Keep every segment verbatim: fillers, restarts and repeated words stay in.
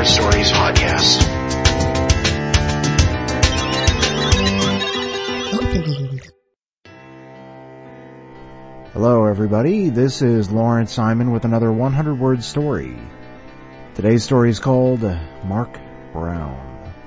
Stories podcast. Opening. Hello, everybody. This is Lawrence Simon with another one hundred word story. Today's story is called Mark Brown.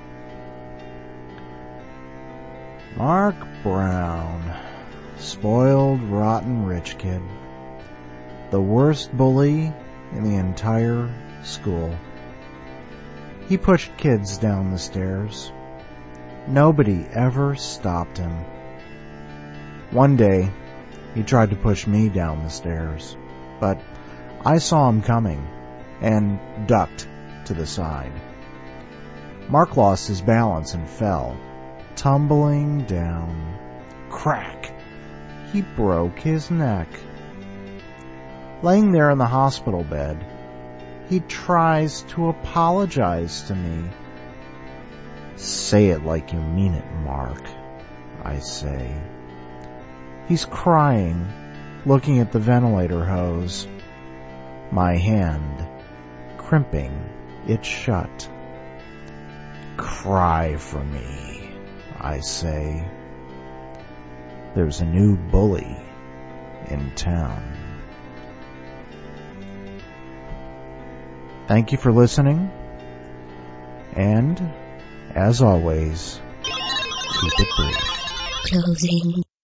Mark Brown. Spoiled, rotten rich kid. The worst bully in the entire school. He pushed kids down the stairs. Nobody ever stopped him. One day, he tried to push me down the stairs, but I saw him coming and ducked to the side. Mark lost his balance and fell, tumbling down. Crack! He broke his neck. Laying there in the hospital bed, he tries to apologize to me. Say it like you mean it, Mark, I say. He's crying, looking at the ventilator hose, my hand crimping it shut. Cry for me, I say. There's a new bully in town. Thank you for listening, and, as always, keep it brief. Closing